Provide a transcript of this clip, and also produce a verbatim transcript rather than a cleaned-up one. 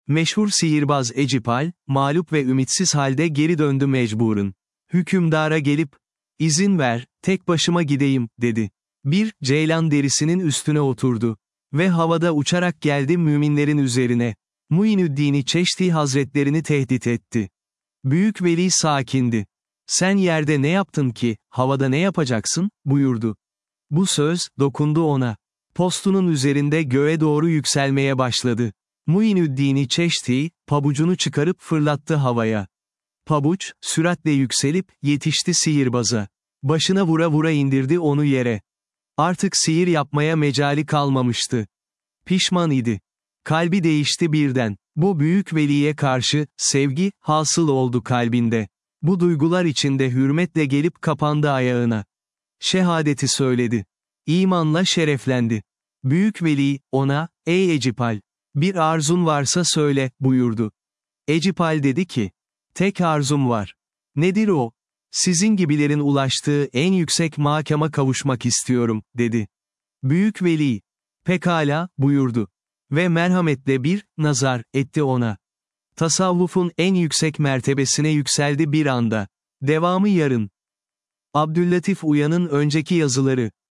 Meşhur sihirbaz Ecipal, mağlup ve ümitsiz halde geri döndü mecburun. Hükümdara gelip, izin ver, tek başıma gideyim, dedi. Bir ceylan derisinin üstüne oturdu. Ve havada uçarak geldi müminlerin üzerine. Muinüddin Çeşti Hazretlerini tehdit etti. Büyük veli sakindi. Sen yerde ne yaptın ki, havada ne yapacaksın, buyurdu. Bu söz, dokundu ona. Postunun üzerinde göğe doğru yükselmeye başladı. Muinüddin Çeşti, pabucunu çıkarıp fırlattı havaya. Pabuç, süratle yükselip, yetişti sihirbaza. Başına vura vura indirdi onu yere. Artık sihir yapmaya mecali kalmamıştı. Pişman idi. Kalbi değişti birden. Bu büyük veliye karşı, sevgi, hasıl oldu kalbinde. Bu duygular içinde hürmetle gelip kapandı ayağına. Şehadeti söyledi. İmanla şereflendi. Büyük veli, ona, ey Ecipal, bir arzun varsa söyle, buyurdu. Ecipal dedi ki, tek arzum var. Nedir o? Sizin gibilerin ulaştığı en yüksek makama kavuşmak istiyorum, dedi. Büyük veli, pekala, buyurdu. Ve merhametle bir, nazar, etti ona. Tasavvufun en yüksek mertebesine yükseldi bir anda. Devamı yarın. Abdüllatif Uyan'ın önceki yazıları.